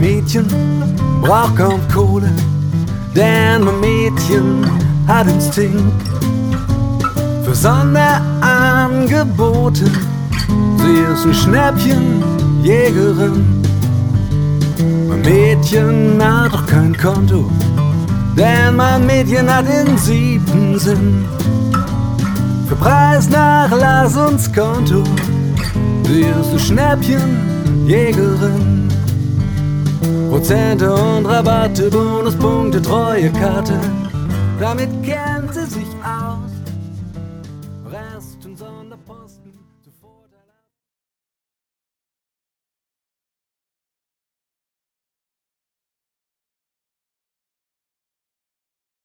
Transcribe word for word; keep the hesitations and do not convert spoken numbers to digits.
Mädchen braucht kaum Kohle, denn mein Mädchen hat Instinkt für Sonderangebote. Sie ist ein Schnäppchenjägerin. Mein Mädchen hat doch kein Konto, denn mein Mädchen hat den siebten Sinn. Für Preisnachlass und Skonto. Sie ist eine Schnäppchenjägerin. Prozente und Rabatte, Bonuspunkte, Treuekarte. Damit kennt sie sich aus. Rest und Sonderposten.